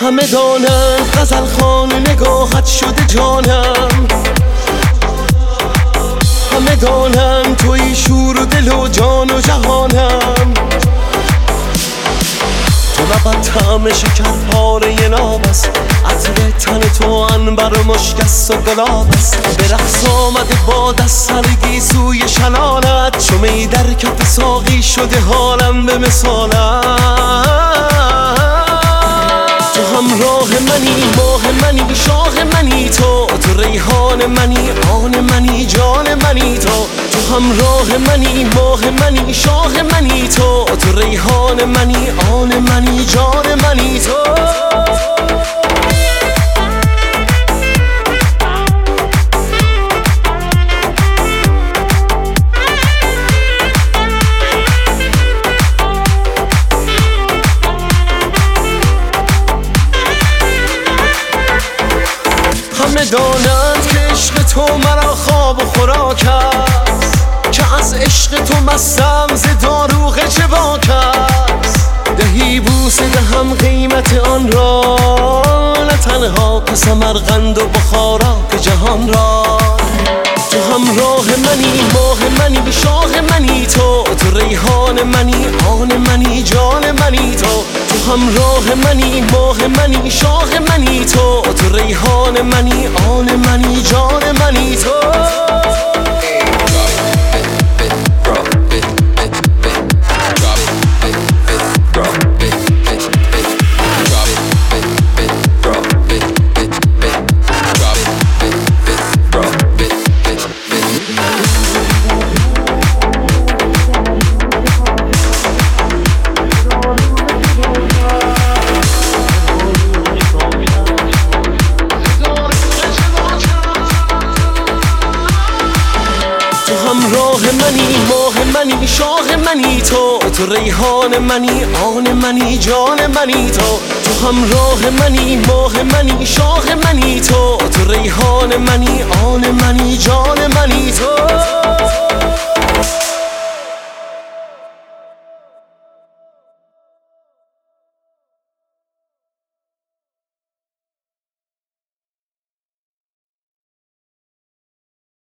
همه دانند غزل خان نگاهت شده جانم، همه دانند توی شور و دل و جان و جهانم. تو لبت طعم شکر پاره ناب است، عطر تن تو عنبر و مشک است و گلاب است. به رقص آمده باد از سرگی سوی شنانت، چو می در کف ساقی شده حالم به مثالت. تو همراه منی، ماه منی، شاه منی، تو ریحان منی، آن منی، جان منی. تو همراه منی، ماه منی، شاه منی، تو ریحان منی، آن منی، جان منی. تو همه دانند که عشق تو مرا خواب و خوراک است، که از عشق تو مستم ز داروغ جواک است. دهی بوسه دهم قیمت آن را، نه تنها که سمرقند و بخارا که جهان را. تو همراه منی، ماه منی، شاه منی، تو ریحان منی، آن منی، جان منی. تو همراه منی، ماه منی، شاه منی، تو ریحان منی، آن منی، جان منی. تو همراه منی، ماه منی، شاه منی، تو ریحان منی، آن منی، جان منی. تو همراه منی، ماه منی، شاه منی، تو ریحان منی، آن